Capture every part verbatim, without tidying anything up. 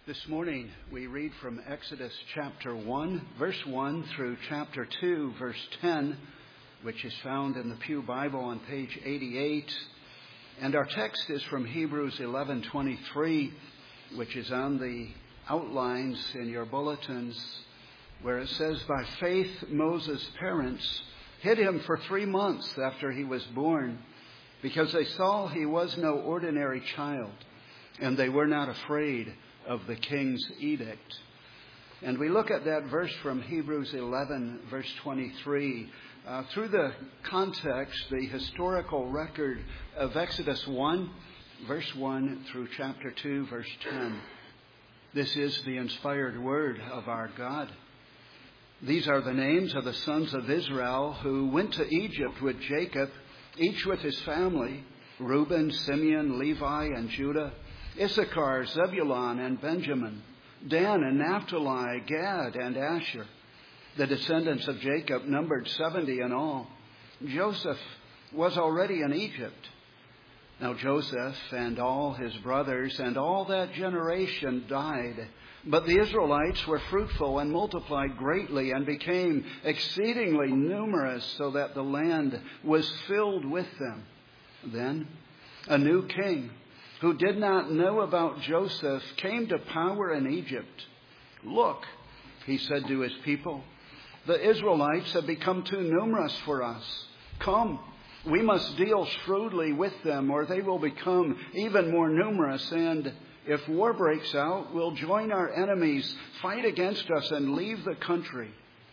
This morning we read from Exodus chapter one, verse one through chapter two, verse ten, which is found in the Pew Bible on page eighty-eight. And our text is from Hebrews eleven twenty-three, which is on the outlines in your bulletins, where it says, "By faith Moses' parents hid him for three months after he was born, because they saw he was no ordinary child, and they were not afraid of the king's edict." And we look at that verse from Hebrews eleven, verse twenty-three, uh, through the context, the historical record of Exodus one, verse one through chapter two, verse ten. This is the inspired word of our God. These are the names of the sons of Israel who went to Egypt with Jacob, each with his family: Reuben, Simeon, Levi, and Judah; Issachar, Zebulun, and Benjamin; Dan and Naphtali, Gad, and Asher. The descendants of Jacob numbered seventy in all. Joseph was already in Egypt. Now Joseph and all his brothers and all that generation died, but the Israelites were fruitful and multiplied greatly and became exceedingly numerous, so that the land was filled with them. Then a new king, who did not know about Joseph, came to power in Egypt. "Look," he said to his people, "the Israelites have become too numerous for us. Come, we must deal shrewdly with them, or they will become even more numerous, and if war breaks out, we'll join our enemies, fight against us, and leave the country."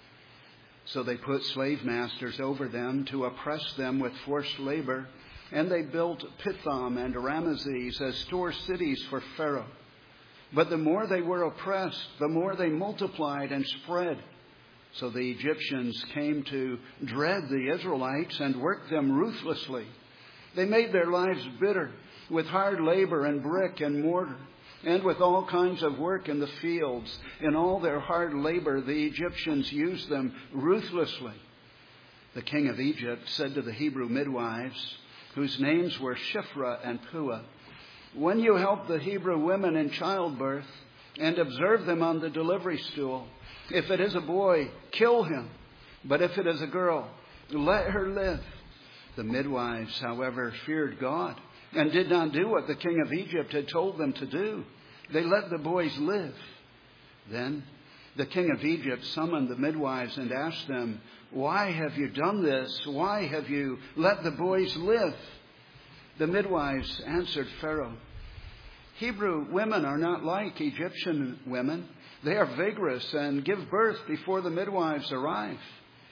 So they put slave masters over them to oppress them with forced labor, and they built Pithom and Ramesses as store cities for Pharaoh. But the more they were oppressed, the more they multiplied and spread. So the Egyptians came to dread the Israelites and worked them ruthlessly. They made their lives bitter with hard labor and brick and mortar, and with all kinds of work in the fields. In all their hard labor, the Egyptians used them ruthlessly. The king of Egypt said to the Hebrew midwives, whose names were Shiphrah and Puah, "When you help the Hebrew women in childbirth and observe them on the delivery stool, if it is a boy, kill him. But if it is a girl, let her live." The midwives, however, feared God and did not do what the king of Egypt had told them to do. They let the boys live. Then the king of Egypt summoned the midwives and asked them, "Why have you done this? Why have you let the boys live?" The midwives answered Pharaoh, "Hebrew women are not like Egyptian women. They are vigorous and give birth before the midwives arrive."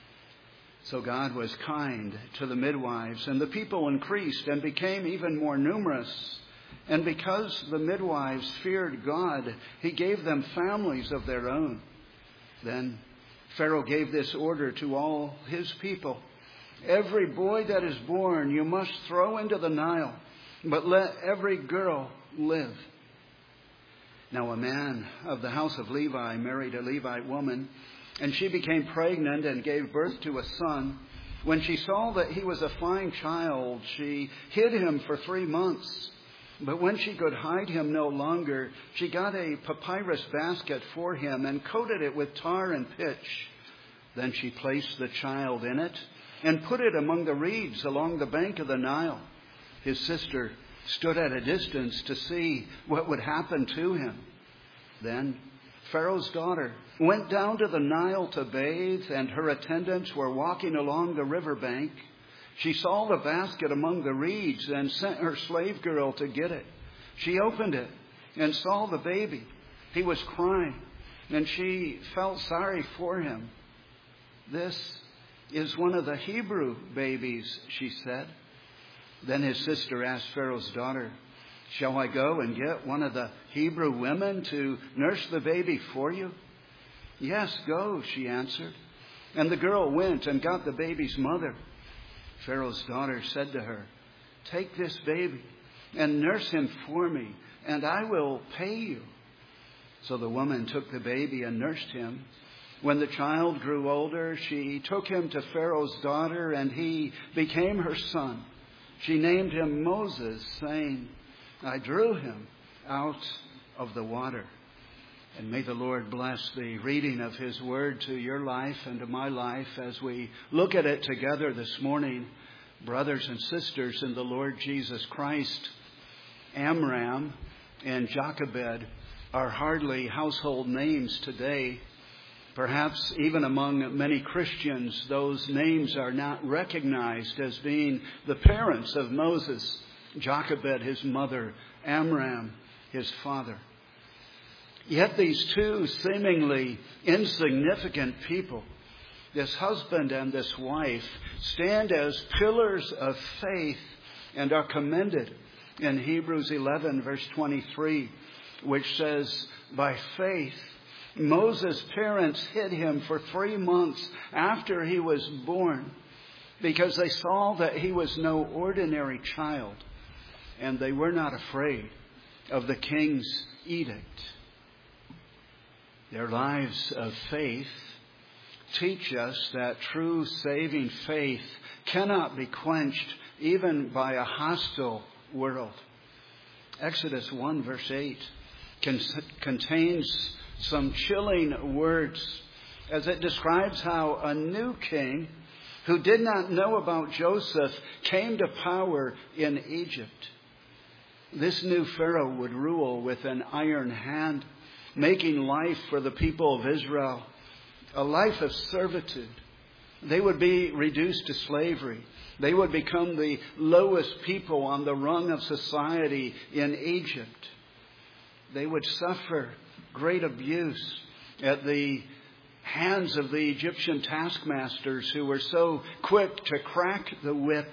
So God was kind to the midwives, and the people increased and became even more numerous. And because the midwives feared God, he gave them families of their own. Then Pharaoh gave this order to all his people: "Every boy that is born you must throw into the Nile, but let every girl live." Now a man of the house of Levi married a Levite woman, and she became pregnant and gave birth to a son. When she saw that he was a fine child, she hid him for three months. But when she could hide him no longer, she got a papyrus basket for him and coated it with tar and pitch. Then she placed the child in it and put it among the reeds along the bank of the Nile. His sister stood at a distance to see what would happen to him. Then Pharaoh's daughter went down to the Nile to bathe, and her attendants were walking along the riverbank. She saw the basket among the reeds and sent her slave girl to get it. She opened it and saw the baby. He was crying, and she felt sorry for him. "This is one of the Hebrew babies," she said. Then his sister asked Pharaoh's daughter, "Shall I go and get one of the Hebrew women to nurse the baby for you?" "Yes, go," she answered. And the girl went and got the baby's mother. Pharaoh's daughter said to her, "Take this baby and nurse him for me, and I will pay you." So the woman took the baby and nursed him. When the child grew older, she took him to Pharaoh's daughter, and he became her son. She named him Moses, saying, "I drew him out of the water." And may the Lord bless the reading of His Word to your life and to my life as we look at it together this morning. Brothers and sisters in the Lord Jesus Christ, Amram and Jochebed are hardly household names today. Perhaps even among many Christians, those names are not recognized as being the parents of Moses. Jochebed, his mother; Amram, his father. Yet these two seemingly insignificant people, this husband and this wife, stand as pillars of faith and are commended in Hebrews eleven, verse twenty-three, which says, "By faith, Moses' parents hid him for three months after he was born, because they saw that he was no ordinary child, and they were not afraid of the king's edict." Their lives of faith teach us that true saving faith cannot be quenched even by a hostile world. Exodus one, verse eight con- contains some chilling words as it describes how a new king who did not know about Joseph came to power in Egypt. This new Pharaoh would rule with an iron hand, making life for the people of Israel a life of servitude. They would be reduced to slavery. They would become the lowest people on the rung of society in Egypt. They would suffer great abuse at the hands of the Egyptian taskmasters who were so quick to crack the whip.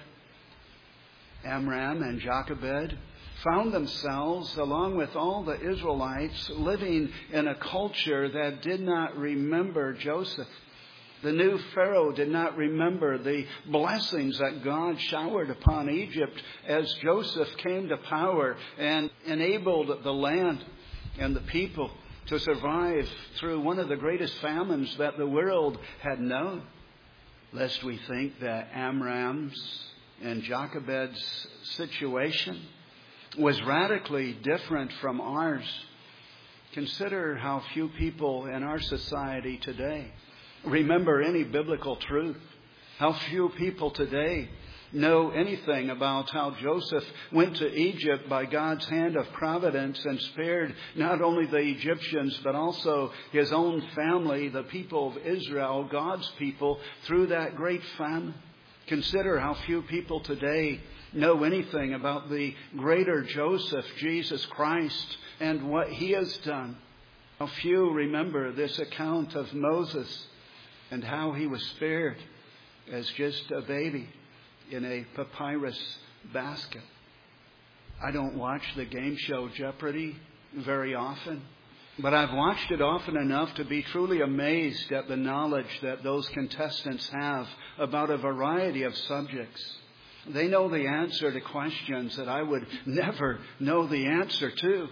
Amram and Jochebed found themselves, along with all the Israelites, living in a culture that did not remember Joseph. The new Pharaoh did not remember the blessings that God showered upon Egypt as Joseph came to power and enabled the land and the people to survive through one of the greatest famines that the world had known. Lest we think that Amram's and Jochebed's situation was radically different from ours. Consider how few people in our society today remember any biblical truth. How few people today know anything about how Joseph went to Egypt by God's hand of providence and spared not only the Egyptians but also his own family, the people of Israel, God's people, through that great famine. Consider how few people today know anything about the greater Joseph, Jesus Christ, and what he has done. How few remember this account of Moses and how he was spared as just a baby in a papyrus basket. I don't watch the game show Jeopardy very often, but I've watched it often enough to be truly amazed at the knowledge that those contestants have about a variety of subjects. They know the answer to questions that I would never know the answer to.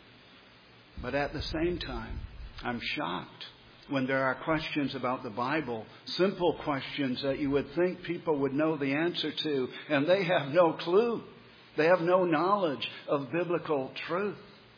But at the same time, I'm shocked when there are questions about the Bible, simple questions that you would think people would know the answer to, and they have no clue. They have no knowledge of biblical truth.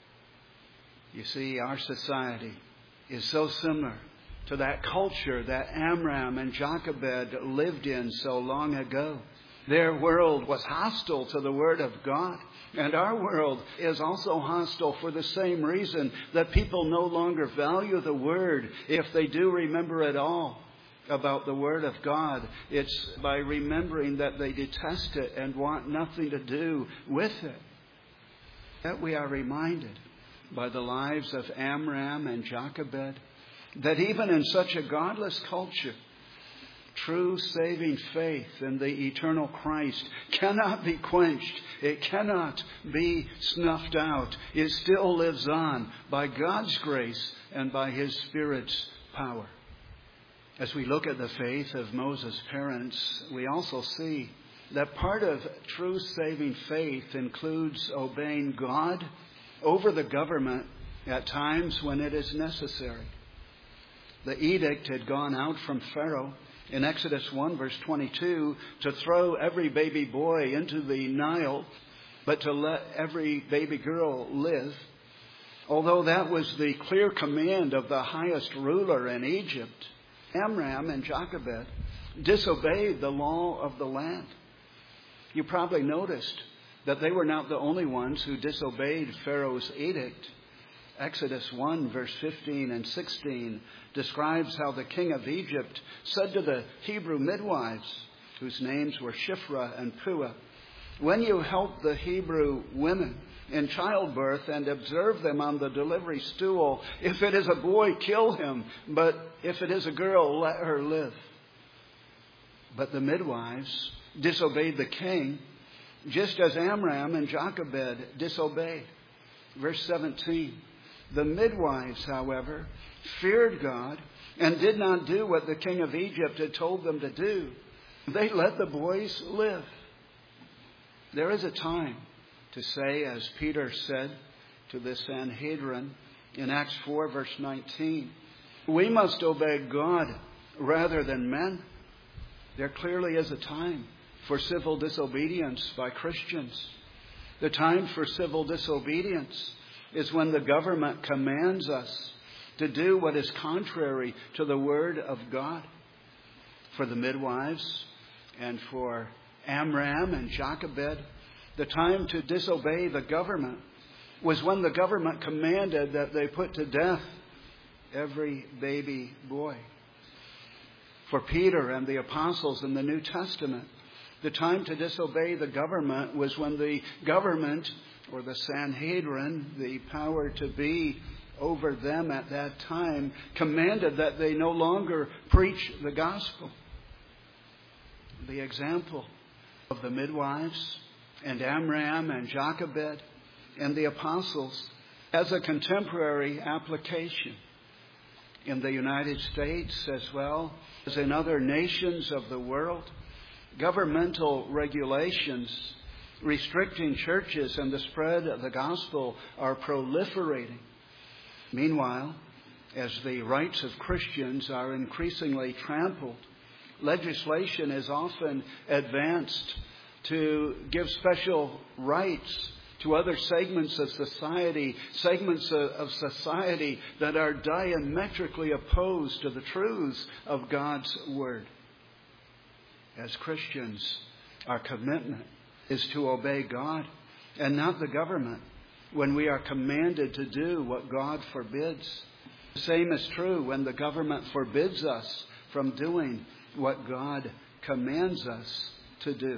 You see, our society is so similar to that culture that Amram and Jochebed lived in so long ago. Their world was hostile to the Word of God. And our world is also hostile for the same reason, that people no longer value the Word if they do remember at all about the Word of God. It's by remembering that they detest it and want nothing to do with it. That we are reminded by the lives of Amram and Jochebed that even in such a godless culture, true saving faith in the eternal Christ cannot be quenched. It cannot be snuffed out. It still lives on by God's grace and by His Spirit's power. As we look at the faith of Moses' parents, we also see that part of true saving faith includes obeying God over the government at times when it is necessary. The edict had gone out from Pharaoh in Exodus one, verse twenty-two, to throw every baby boy into the Nile, but to let every baby girl live. Although that was the clear command of the highest ruler in Egypt, Amram and Jochebed disobeyed the law of the land. You probably noticed that they were not the only ones who disobeyed Pharaoh's edict. Exodus one, verse fifteen and sixteen describes how the king of Egypt said to the Hebrew midwives, whose names were Shiphrah and Puah, "When you help the Hebrew women in childbirth and observe them on the delivery stool, if it is a boy, kill him, but if it is a girl, let her live." But the midwives disobeyed the king, just as Amram and Jochebed disobeyed. Verse seventeen, the midwives, however, feared God and did not do what the king of Egypt had told them to do. They let the boys live. There is a time to say, as Peter said to the Sanhedrin in Acts four, verse nineteen, we must obey God rather than men. There clearly is a time for civil disobedience by Christians. The time for civil disobedience is when the government commands us to do what is contrary to the word of God. For the midwives and for Amram and Jochebed, the time to disobey the government was when the government commanded that they put to death every baby boy. For Peter and the apostles in the New Testament, the time to disobey the government was when the government, or the Sanhedrin, the power to be over them at that time, commanded that they no longer preach the gospel. The example of the midwives and Amram and Jochebed and the apostles has a contemporary application in the United States as well as in other nations of the world. Governmental regulations restricting churches and the spread of the gospel are proliferating. Meanwhile, as the rights of Christians are increasingly trampled, legislation is often advanced to give special rights to other segments of society, segments of society that are diametrically opposed to the truths of God's Word. As Christians, our commitment is to obey God and not the government when we are commanded to do what God forbids. The same is true when the government forbids us from doing what God commands us to do.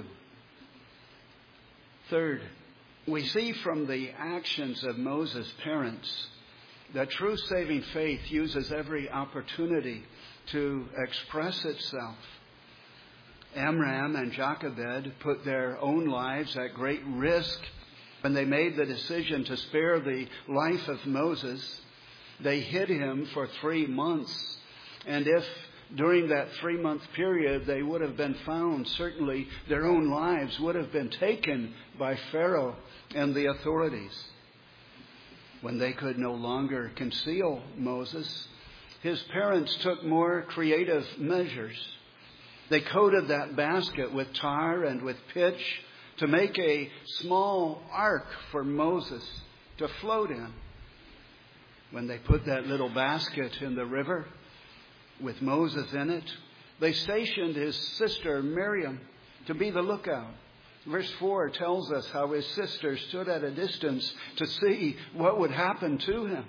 Third, we see from the actions of Moses' parents that true saving faith uses every opportunity to express itself. Amram and Jochebed put their own lives at great risk when they made the decision to spare the life of Moses. They hid him for three months. And if during that three-month period they would have been found, certainly their own lives would have been taken by Pharaoh and the authorities. When they could no longer conceal Moses, his parents took more creative measures. They coated that basket with tar and with pitch to make a small ark for Moses to float in. When they put that little basket in the river with Moses in it, they stationed his sister Miriam to be the lookout. Verse four tells us how his sister stood at a distance to see what would happen to him.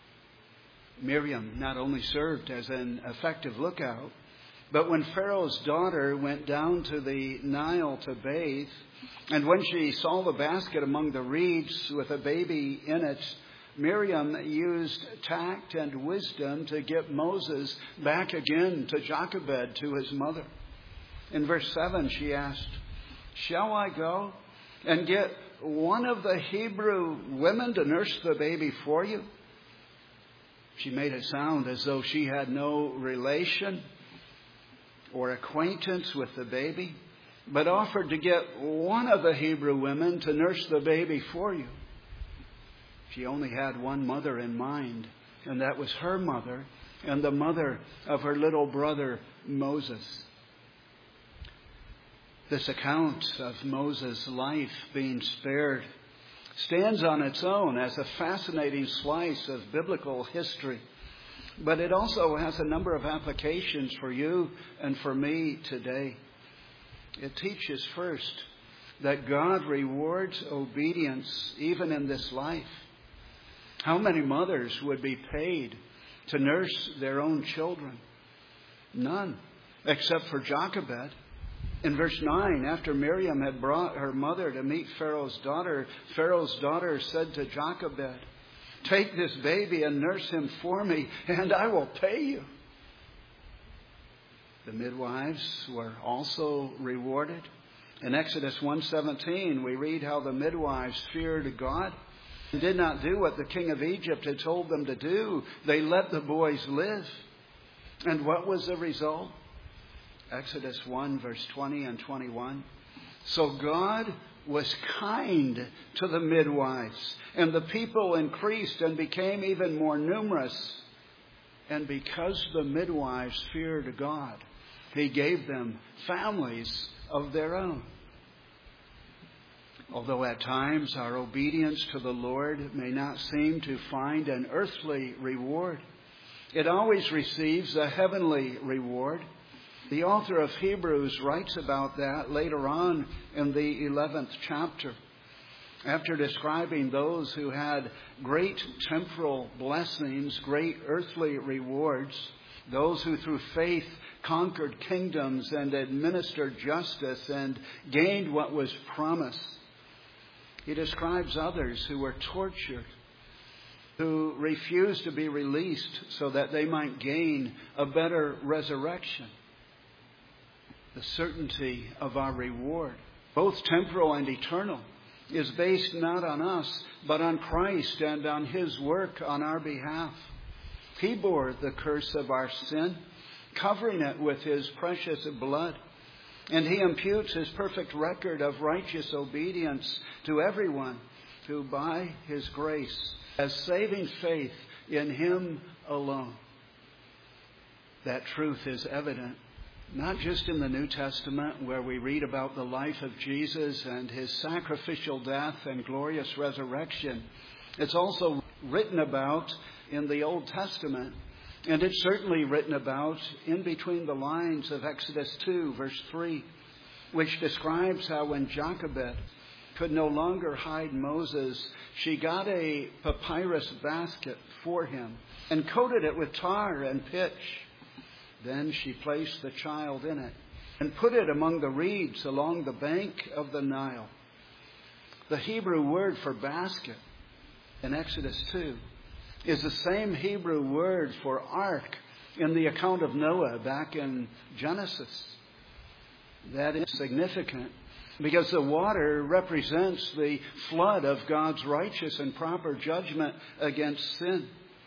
Miriam not only served as an effective lookout, but when Pharaoh's daughter went down to the Nile to bathe, and when she saw the basket among the reeds with a baby in it, Miriam used tact and wisdom to get Moses back again to Jochebed, to his mother. In verse seven, she asked, "Shall I go and get one of the Hebrew women to nurse the baby for you?" She made it sound as though she had no relation or acquaintance with the baby, but offered to get one of the Hebrew women to nurse the baby for you. She only had one mother in mind, and that was her mother and the mother of her little brother Moses. This account of Moses' life being spared stands on its own as a fascinating slice of biblical history. But it also has a number of applications for you and for me today. It teaches first that God rewards obedience even in this life. How many mothers would be paid to nurse their own children? None, except for Jochebed. In verse nine, after Miriam had brought her mother to meet Pharaoh's daughter, Pharaoh's daughter said to Jochebed, "Take this baby and nurse him for me, and I will pay you." The midwives were also rewarded. In Exodus one seventeen, we read how the midwives feared God and did not do what the king of Egypt had told them to do. They let the boys live. And what was the result? Exodus one, verse twenty and twenty-one. So God was kind to the midwives, and the people increased and became even more numerous. And because the midwives feared God, He gave them families of their own. Although at times our obedience to the Lord may not seem to find an earthly reward, it always receives a heavenly reward. The author of Hebrews writes about that later on in the eleventh chapter. After describing those who had great temporal blessings, great earthly rewards, those who through faith conquered kingdoms and administered justice and gained what was promised, he describes others who were tortured, who refused to be released so that they might gain a better resurrection. The certainty of our reward, both temporal and eternal, is based not on us, but on Christ and on His work on our behalf. He bore the curse of our sin, covering it with His precious blood. And He imputes His perfect record of righteous obedience to everyone who by His grace has saving faith in Him alone. That truth is evident not just in the New Testament, where we read about the life of Jesus and His sacrificial death and glorious resurrection. It's also written about in the Old Testament. And it's certainly written about in between the lines of Exodus two, verse three, which describes how when Jochebed could no longer hide Moses, she got a papyrus basket for him and coated it with tar and pitch. Then she placed the child in it and put it among the reeds along the bank of the Nile. The Hebrew word for basket in Exodus two is the same Hebrew word for ark in the account of Noah back in Genesis. That is significant because the water represents the flood of God's righteous and proper judgment against sin.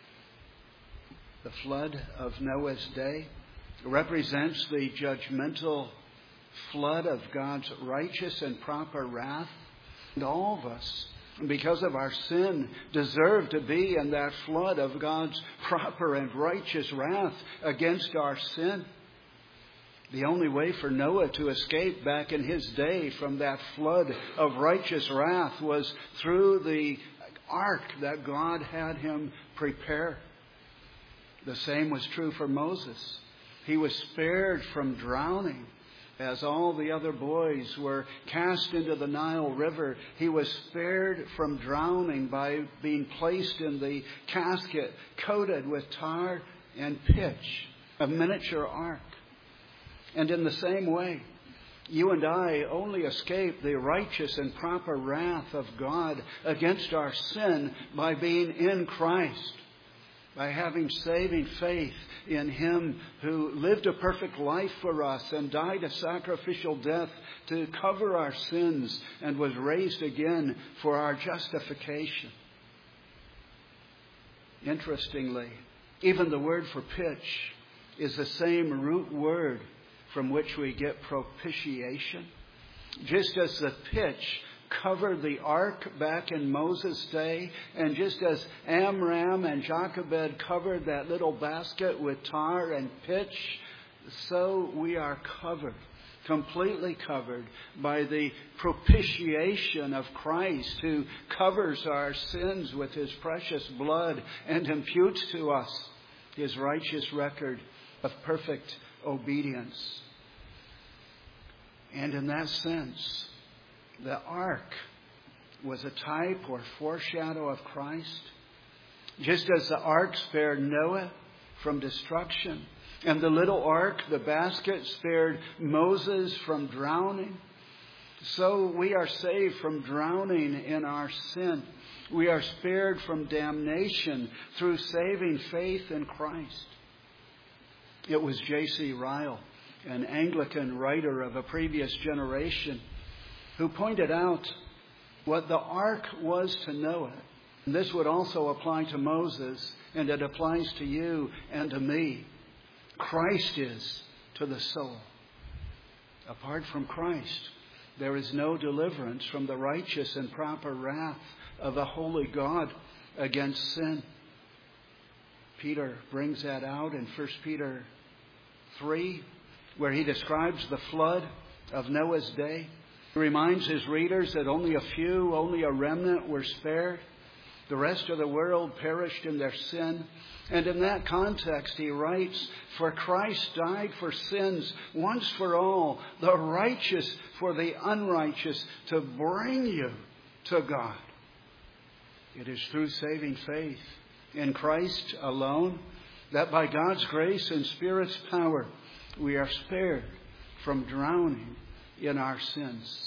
The flood of Noah's day represents the judgmental flood of God's righteous and proper wrath. And all of us, because of our sin, deserve to be in that flood of God's proper and righteous wrath against our sin. The only way for Noah to escape back in his day from that flood of righteous wrath was through the ark that God had him prepare. The same was true for Moses. He was spared from drowning. As all the other boys were cast into the Nile River, he was spared from drowning by being placed in the casket coated with tar and pitch, a miniature ark. And in the same way, you and I only escape the righteous and proper wrath of God against our sin by being in Christ, by having saving faith in Him who lived a perfect life for us and died a sacrificial death to cover our sins and was raised again for our justification. Interestingly, even the word for pitch is the same root word from which we get propitiation. Just as the pitch covered the ark back in Moses' day, and just as Amram and Jochebed covered that little basket with tar and pitch, so we are covered completely covered by the propitiation of Christ, who covers our sins with his precious blood and imputes to us his righteous record of perfect obedience. And in that sense, the ark was a type or foreshadow of Christ. Just as the ark spared Noah from destruction, and the little ark, the basket, spared Moses from drowning, so we are saved from drowning in our sin. We are spared from damnation through saving faith in Christ. It was J C Ryle, an Anglican writer of a previous generation, who pointed out what the ark was to Noah. And this would also apply to Moses, and it applies to you and to me. Christ is to the soul. Apart from Christ, there is no deliverance from the righteous and proper wrath of a holy God against sin. Peter brings that out in First Peter three, where he describes the flood of Noah's day. He reminds his readers that only a few, only a remnant were spared. The rest of the world perished in their sin. And in that context, he writes, "For Christ died for sins once for all, the righteous for the unrighteous, to bring you to God." It is through saving faith in Christ alone that by God's grace and Spirit's power, we are spared from drowning in our sins.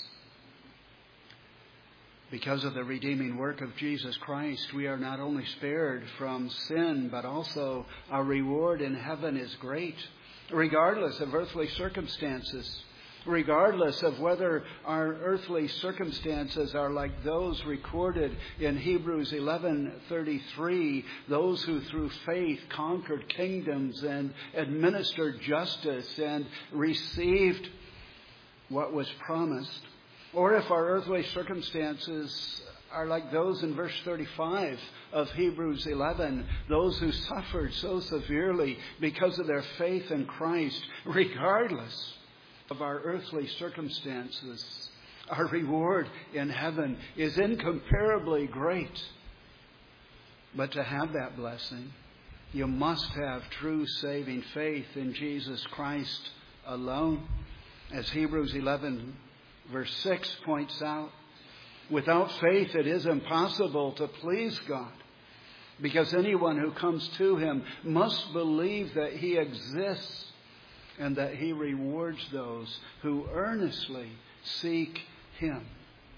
Because of the redeeming work of Jesus Christ, we are not only spared from sin, but also our reward in heaven is great, regardless of earthly circumstances, regardless of whether our earthly circumstances are like those recorded in Hebrews eleven thirty-three, those who through faith conquered kingdoms and administered justice and received what was promised. Or if our earthly circumstances are like those in verse thirty-five of Hebrews eleven, those who suffered so severely because of their faith in Christ, regardless of our earthly circumstances, our reward in heaven is incomparably great. But to have that blessing, you must have true saving faith in Jesus Christ alone. As Hebrews eleven verse six points out, without faith it is impossible to please God, because anyone who comes to him must believe that he exists and that he rewards those who earnestly seek him.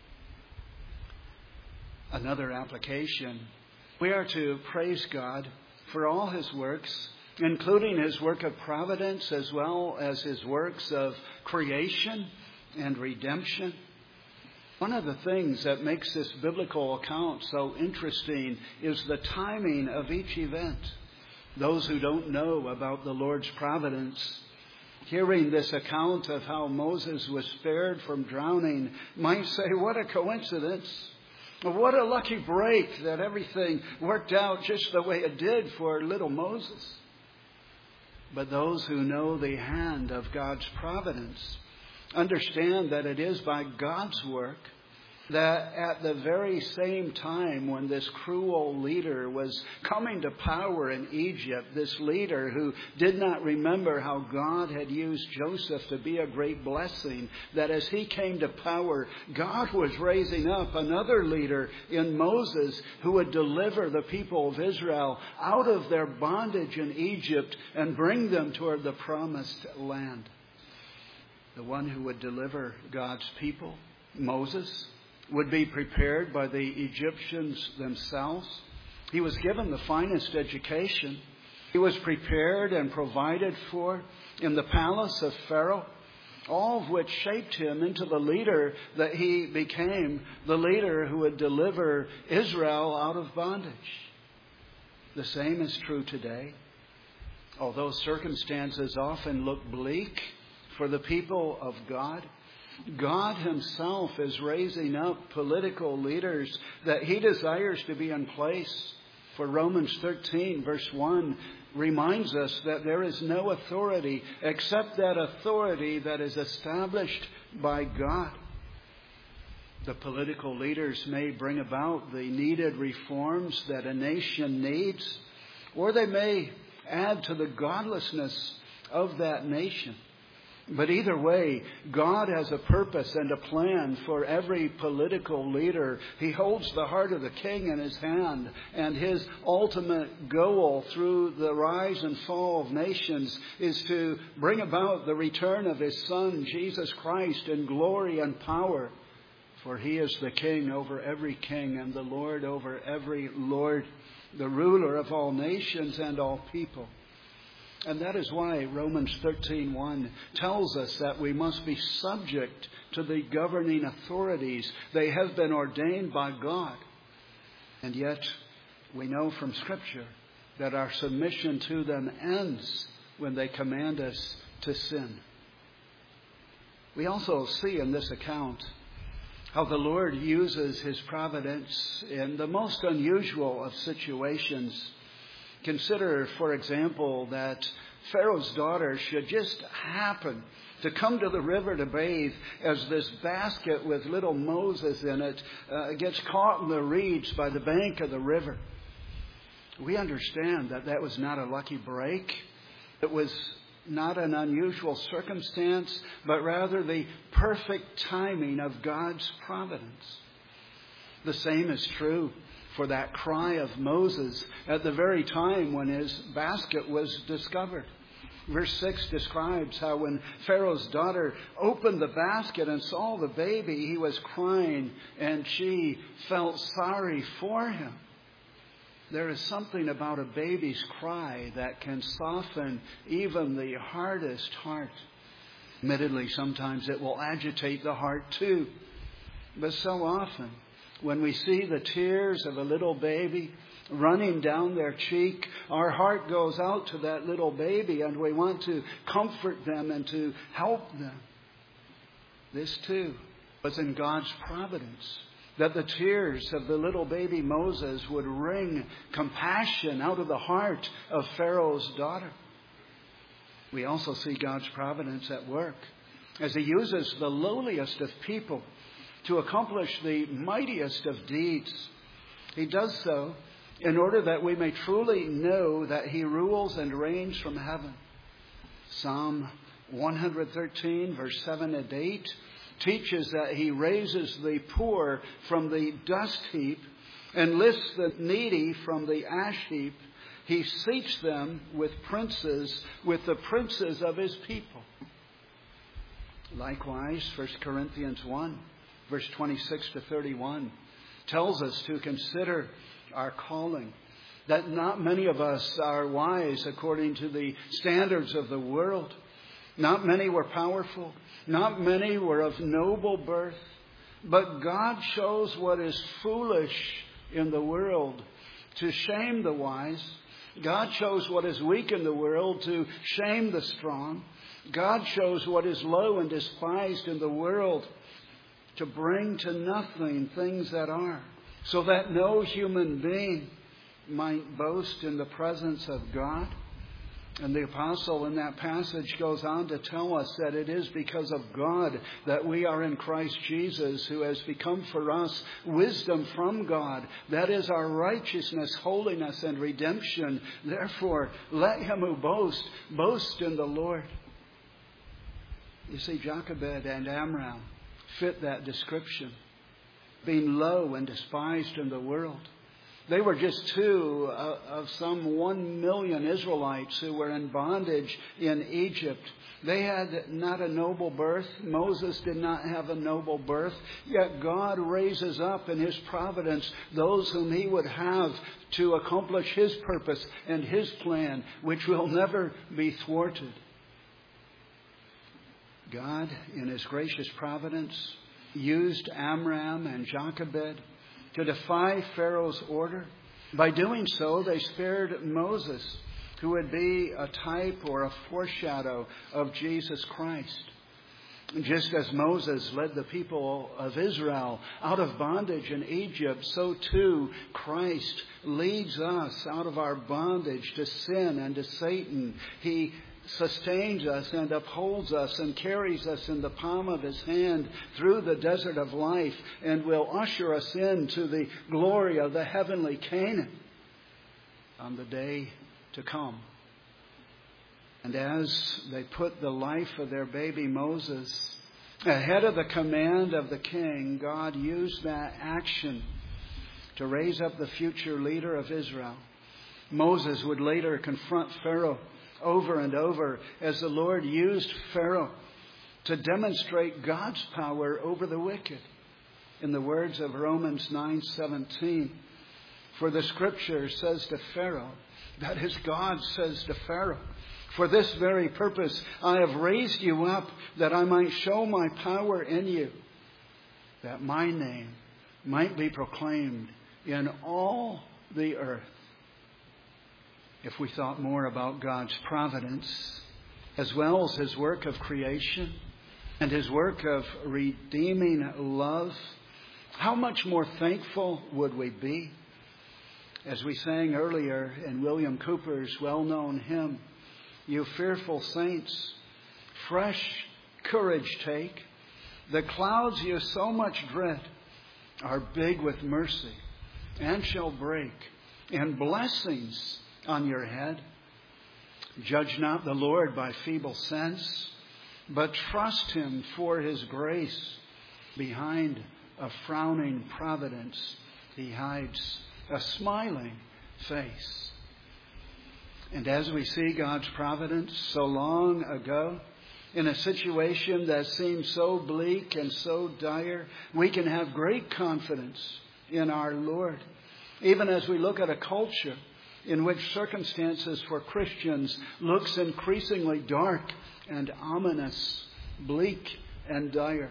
Another application: we are to praise God for all his works, including his work of providence as well as his works of creation and redemption. One of the things that makes this biblical account so interesting is the timing of each event. Those who don't know about the Lord's providence, hearing this account of how Moses was spared from drowning, might say, what a coincidence. What a lucky break that everything worked out just the way it did for little Moses. But those who know the hand of God's providence understand that it is by God's work that at the very same time when this cruel leader was coming to power in Egypt, this leader who did not remember how God had used Joseph to be a great blessing, that as he came to power, God was raising up another leader in Moses who would deliver the people of Israel out of their bondage in Egypt and bring them toward the promised land. The one who would deliver God's people, Moses, would be prepared by the Egyptians themselves. He was given the finest education. He was prepared and provided for in the palace of Pharaoh, all of which shaped him into the leader that he became, the leader who would deliver Israel out of bondage. The same is true today. Although circumstances often look bleak for the people of God, God himself is raising up political leaders that he desires to be in place For Romans thirteen, verse one, reminds us that there is no authority except that authority that is established by God. The political leaders may bring about the needed reforms that a nation needs, or they may add to the godlessness of that nation. But either way, God has a purpose and a plan for every political leader. He holds the heart of the king in his hand, and his ultimate goal through the rise and fall of nations is to bring about the return of his Son, Jesus Christ, in glory and power. For he is the king over every king and the Lord over every lord, the ruler of all nations and all people. And that is why Romans thirteen one tells us that we must be subject to the governing authorities. They have been ordained by God. And yet we know from Scripture that our submission to them ends when they command us to sin. We also see in this account how the Lord uses his providence in the most unusual of situations. Consider, for example, that Pharaoh's daughter should just happen to come to the river to bathe as this basket with little Moses in it uh, gets caught in the reeds by the bank of the river. We understand that that was not a lucky break. It was not an unusual circumstance, but rather the perfect timing of God's providence. The same is true for that cry of Moses at the very time when his basket was discovered. Verse six describes how when Pharaoh's daughter opened the basket and saw the baby, he was crying and she felt sorry for him. There is something about a baby's cry that can soften even the hardest heart. Admittedly, sometimes it will agitate the heart too. But so often, when we see the tears of a little baby running down their cheek, our heart goes out to that little baby and we want to comfort them and to help them. This too was in God's providence, that the tears of the little baby Moses would wring compassion out of the heart of Pharaoh's daughter. We also see God's providence at work as he uses the lowliest of people to accomplish the mightiest of deeds. He does so in order that we may truly know that he rules and reigns from heaven. Psalm one thirteen, verse seven and eight teaches that he raises the poor from the dust heap and lifts the needy from the ash heap. He seats them with princes, with the princes of his people. Likewise, First Corinthians one, verse twenty-six to thirty-one, tells us to consider our calling, that not many of us are wise according to the standards of the world. Not many were powerful. Not many were of noble birth. But God shows what is foolish in the world to shame the wise. God shows what is weak in the world to shame the strong. God shows what is low and despised in the world to bring to nothing things that are, so that no human being might boast in the presence of God. And the apostle in that passage goes on to tell us that it is because of God that we are in Christ Jesus, who has become for us wisdom from God. That is our righteousness, holiness, and redemption. Therefore, let him who boasts, boast in the Lord. You see, Jochebed and Amram fit that description, being low and despised in the world. They were just two of some one million Israelites who were in bondage in Egypt. They had not a noble birth. Moses did not have a noble birth. Yet God raises up in his providence those whom he would have to accomplish his purpose and his plan, which will never be thwarted. God, in his gracious providence, used Amram and Jochebed to defy Pharaoh's order. By doing so, they spared Moses, who would be a type or a foreshadow of Jesus Christ. Just as Moses led the people of Israel out of bondage in Egypt, so too Christ leads us out of our bondage to sin and to Satan. He sustains us and upholds us and carries us in the palm of his hand through the desert of life and will usher us into the glory of the heavenly Canaan on the day to come. And as they put the life of their baby Moses ahead of the command of the king, God used that action to raise up the future leader of Israel. Moses would later confront Pharaoh over and over as the Lord used Pharaoh to demonstrate God's power over the wicked. In the words of Romans nine seventeen, for the Scripture says to Pharaoh, that is, God says to Pharaoh, for this very purpose I have raised you up, that I might show my power in you, that my name might be proclaimed in all the earth. If we thought more about God's providence, as well as his work of creation and his work of redeeming love, how much more thankful would we be? As we sang earlier in William Cooper's well-known hymn, you fearful saints, fresh courage take. The clouds you so much dread are big with mercy and shall break in blessings on your head. Judge not the Lord by feeble sense, but trust him for his grace. Behind a frowning providence, he hides a smiling face. And as we see God's providence so long ago, in a situation that seems so bleak and so dire, we can have great confidence in our Lord. Even as we look at a culture in which circumstances for Christians looks increasingly dark and ominous, bleak and dire.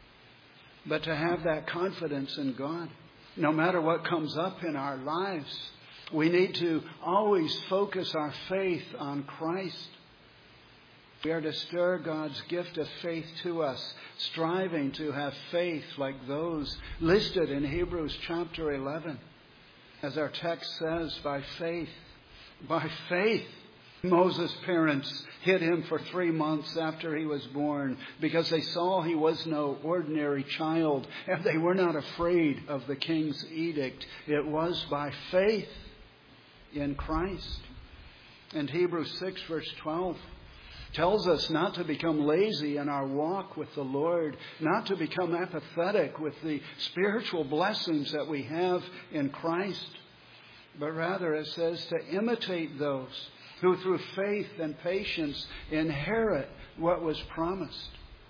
But to have that confidence in God, no matter what comes up in our lives, we need to always focus our faith on Christ. We are to stir God's gift of faith to us, striving to have faith like those listed in Hebrews chapter eleven. As our text says, by faith, by faith, Moses' parents hid him for three months after he was born because they saw he was no ordinary child and they were not afraid of the king's edict. It was by faith in Christ. And Hebrews six verse twelve tells us not to become lazy in our walk with the Lord, not to become apathetic with the spiritual blessings that we have in Christ, but rather it says to imitate those who through faith and patience inherit what was promised.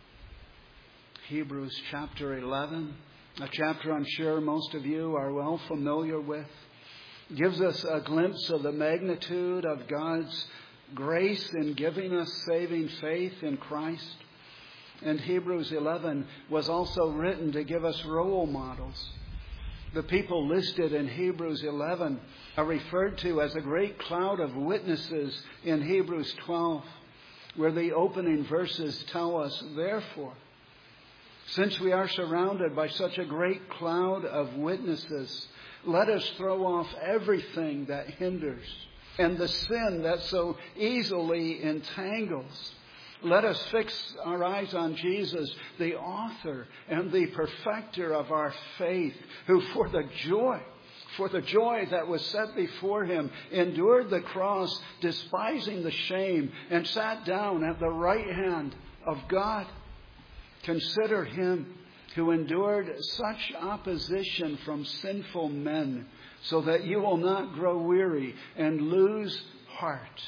Hebrews chapter eleven, a chapter I'm sure most of you are well familiar with, gives us a glimpse of the magnitude of God's grace in giving us saving faith in Christ. And Hebrews eleven was also written to give us role models. The people listed in Hebrews eleven are referred to as a great cloud of witnesses in Hebrews twelve, where the opening verses tell us, therefore, since we are surrounded by such a great cloud of witnesses, let us throw off everything that hinders and the sin that so easily entangles. Let us fix our eyes on Jesus, the author and the perfecter of our faith, who for the joy, for the joy that was set before him, endured the cross, despising the shame, and sat down at the right hand of God. Consider him who endured such opposition from sinful men, so that you will not grow weary and lose heart.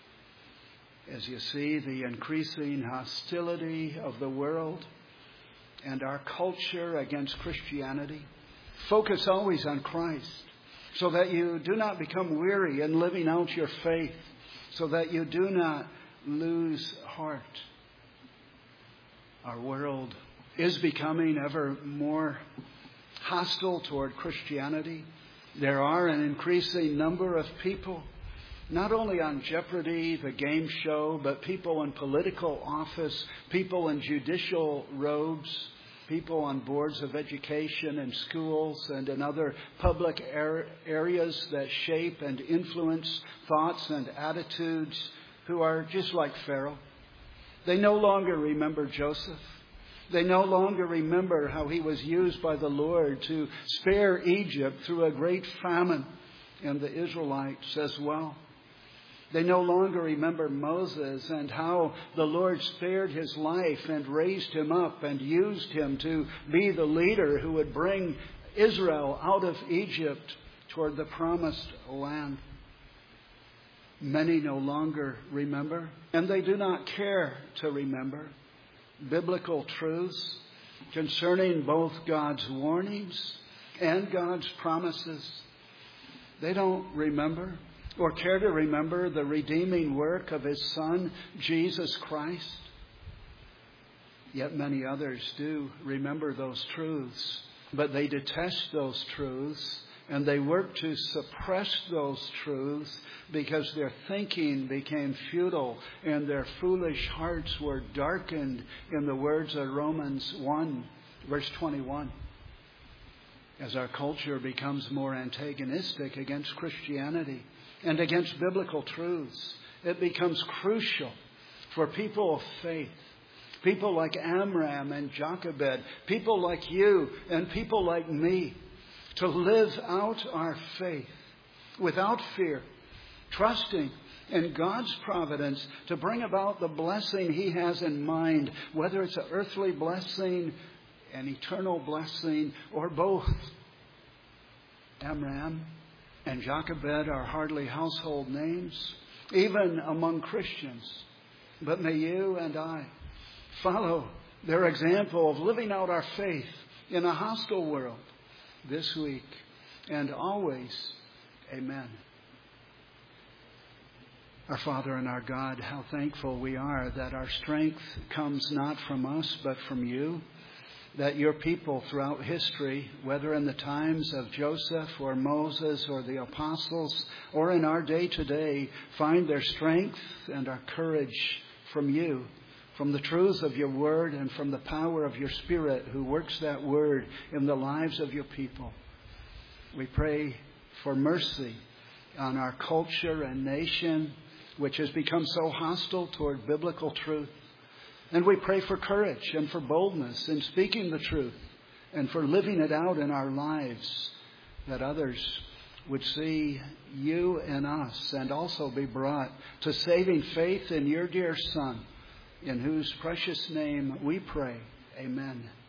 As you see the increasing hostility of the world and our culture against Christianity, focus always on Christ, so that you do not become weary in living out your faith, so that you do not lose heart. Our world is becoming ever more hostile toward Christianity. There are an increasing number of people not only on Jeopardy, the game show, but people in political office, people in judicial robes, people on boards of education and schools and in other public areas that shape and influence thoughts and attitudes, who are just like Pharaoh. They no longer remember Joseph. They no longer remember how he was used by the Lord to spare Egypt through a great famine, and the Israelites as well. They no longer remember Moses and how the Lord spared his life and raised him up and used him to be the leader who would bring Israel out of Egypt toward the promised land. Many no longer remember, and they do not care to remember, biblical truths concerning both God's warnings and God's promises. They don't remember or care to remember the redeeming work of his Son, Jesus Christ. Yet many others do remember those truths, but they detest those truths, and they work to suppress those truths because their thinking became futile and their foolish hearts were darkened, in the words of Romans one, verse twenty-one. As our culture becomes more antagonistic against Christianity and against biblical truths, it becomes crucial for people of faith, people like Amram and Jochebed, people like you and people like me, to live out our faith without fear, trusting in God's providence to bring about the blessing he has in mind, whether it's an earthly blessing, an eternal blessing, or both. Amram and Jochebed are hardly household names, even among Christians. But may you and I follow their example of living out our faith in a hostile world this week and always. Amen. Our Father and our God, how thankful we are that our strength comes not from us but from you. That your people throughout history, whether in the times of Joseph or Moses or the apostles or in our day today, find their strength and our courage from you, from the truths of your word and from the power of your Spirit who works that word in the lives of your people. We pray for mercy on our culture and nation, which has become so hostile toward biblical truth. And we pray for courage and for boldness in speaking the truth and for living it out in our lives, that others would see you in us and also be brought to saving faith in your dear Son, in whose precious name we pray. Amen.